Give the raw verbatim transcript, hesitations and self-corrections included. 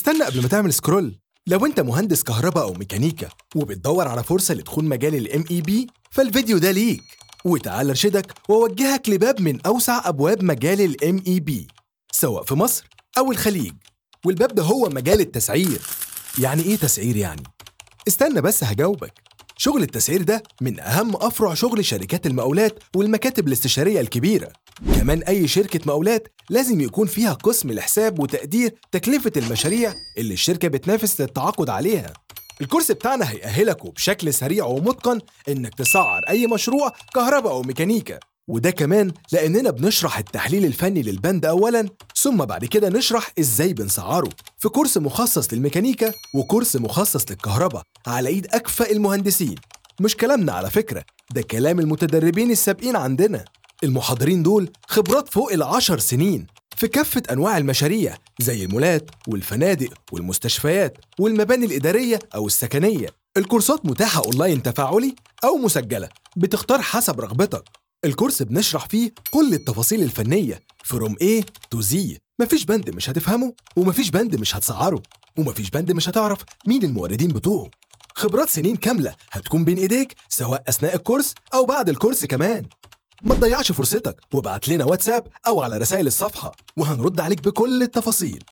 استنى قبل ما تعمل سكرول. لو انت مهندس كهرباء او ميكانيكا وبتدور على فرصة لدخول مجال الام اي بي فالفيديو ده ليك، وتعال ارشدك واوجهك لباب من اوسع ابواب مجال الام اي بي سواء في مصر او الخليج، والباب ده هو مجال التسعير. يعني ايه تسعير يعني؟ استنى بس هجاوبك. شغل التسعير ده من أهم أفرع شغل شركات المقاولات والمكاتب الاستشارية الكبيرة. كمان أي شركة مقاولات لازم يكون فيها قسم لحساب وتقدير تكلفة المشاريع اللي الشركة بتنافس للتعاقد عليها. الكورس بتاعنا هيأهلك وبشكل سريع ومتقن إنك تسعر أي مشروع كهرباء أو ميكانيكا، وده كمان لأننا بنشرح التحليل الفني للبند أولاً، ثم بعد كده نشرح إزاي بنسعره في كورس مخصص للميكانيكا وكورس مخصص للكهرباء على إيد أكفأ المهندسين. مش كلامنا على فكرة، ده كلام المتدربين السابقين عندنا. المحاضرين دول خبرات فوق العشر سنين في كافة أنواع المشاريع زي المولات والفنادق والمستشفيات والمباني الإدارية أو السكنية. الكورسات متاحة أونلاين تفاعلي أو مسجلة، بتختار حسب رغبتك. الكورس بنشرح فيه كل التفاصيل الفنية from A to Z. مفيش بند مش هتفهمه، ومفيش بند مش هتسعره، ومفيش بند مش هتعرف مين الموردين بتوعه. خبرات سنين كاملة هتكون بين إيديك سواء أثناء الكورس أو بعد الكورس كمان. ما تضيعش فرصتك وابعت لنا واتساب أو على رسائل الصفحة وهنرد عليك بكل التفاصيل.